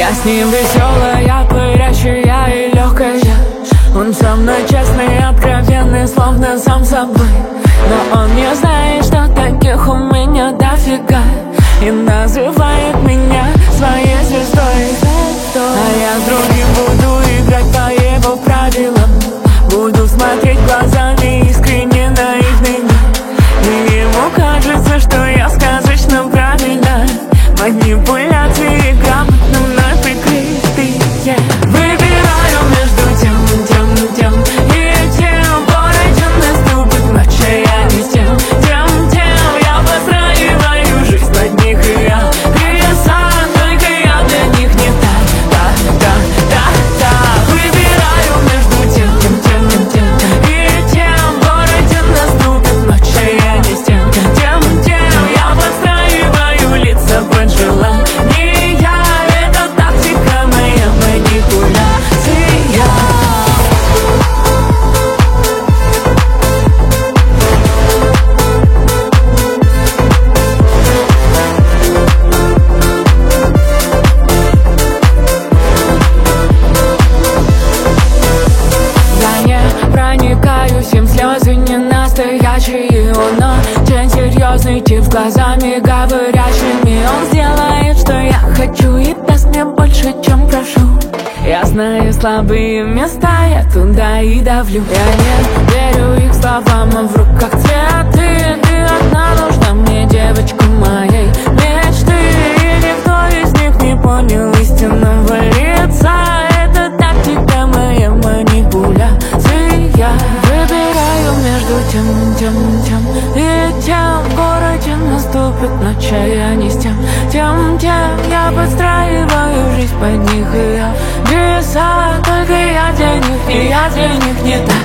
Я с ним веселая, пырящая и легкая. Он со мной честный, откровенный, словно сам собой. Но он не знает, что таких у меня дофига, и называет меня своей звездой. А я с другим буду играть по его правилам. Буду смотреть глазами искренне наивными, и ему кажется, что я сказочно правильно. Манипуляции грамотно мной прикрытые. Выбираю между тем и тем. Порой наступит ночь, а я не с тем. Я постраиваю жизнь под них, и я сам, только я для них не Выбираю между тем и тем. Порой наступит ночь, а я не с тем. Я подстраиваю лица под желания. Это тактика моя, манипуляция. Я не проникаюсь, им слезы не настоящие. Он очень серьезный тип, с глазами говорящими. Он сделает, что я хочу, и даст мне больше, чем прошу. Я знаю слабые места, я туда и давлю. Я не верю их словам, а в руках цветы. Ты одна нужна мне, девочка моей мечты. И никто из них не понял истинного лица. Это тактика моя, манипуляция. Выбираю между тем и тем. В городе наступит ночь, а я не с тем. Я подстраиваю жизнь под них, и я веса. Только я для них, и я для них не так.